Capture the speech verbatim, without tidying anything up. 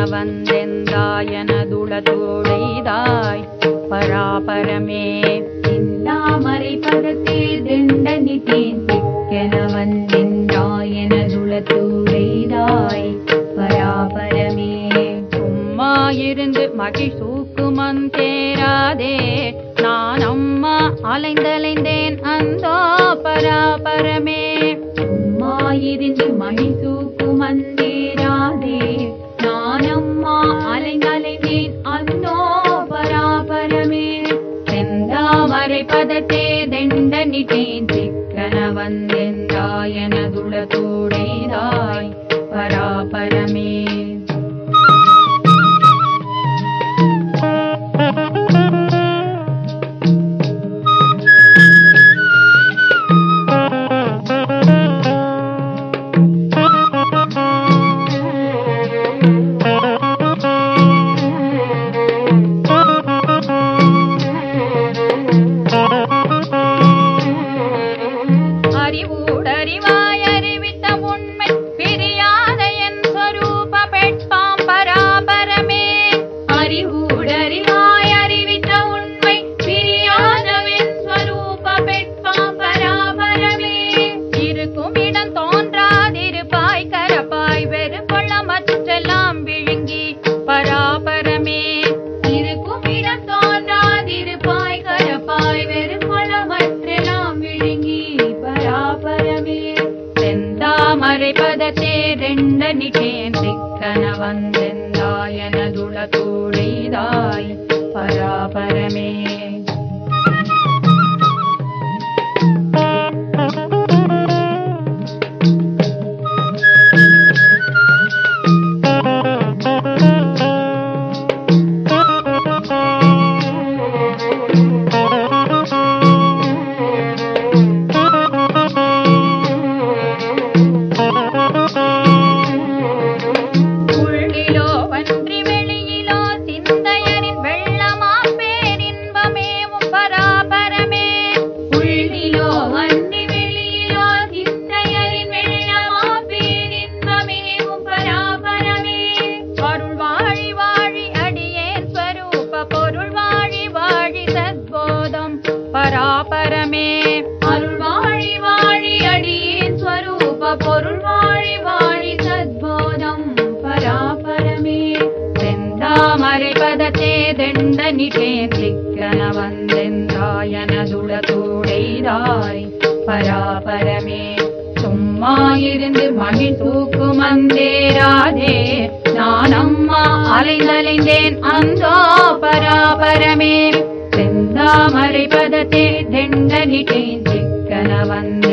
வந்தெந்தாயனதுளதோடைதாய் பராபரமே சிந்தாமரை பதத்தே திண்டனிட்டேன் சிக்கன வந்தெந்தாயனதுளதோடைதாய் பராபரமே சும்மா இருந்து மகிழ்சூக்குமம் தேராதே நான் அம்மா அலைந்தலைந்தேன் அந்தோ பராபரமே சும்மா இருந்து மகிழ்சூக்குமம் தேராதே நான் அம்மா அலைந்தலைந்தேன் அந்தோ பராபரமே செந்தாமரை பதத்தே திண்டனிட்டேன் சிக்கன வந்தெந்தாயனதுளதோடைதாய் பராபரமே பதத்தே திண்டனிட்டேன் சிக்கன வந்தெந்தாயனதுளதோடைதாய் பராபரமே பராபரமே அருள் வாழி வாழி அடியேன் ஸ்வரூப பொருள் வாழி வாழி சத்போதம் பராபரமே செந்தாமரை பதத்தே திண்டனிட்டேன் சிக்கன வந்தெந்தாயனதுளதோடைதாய் பராபரமே சும்மா இருந்து மகிழ்சூக்குமம் தேராதே நான் அம்மா அலைந்தலைந்தேன் அந்தோ பராபரமே செந்தாமரை பதத்தே திண்டனிட்டேன் சிக்கன வந்த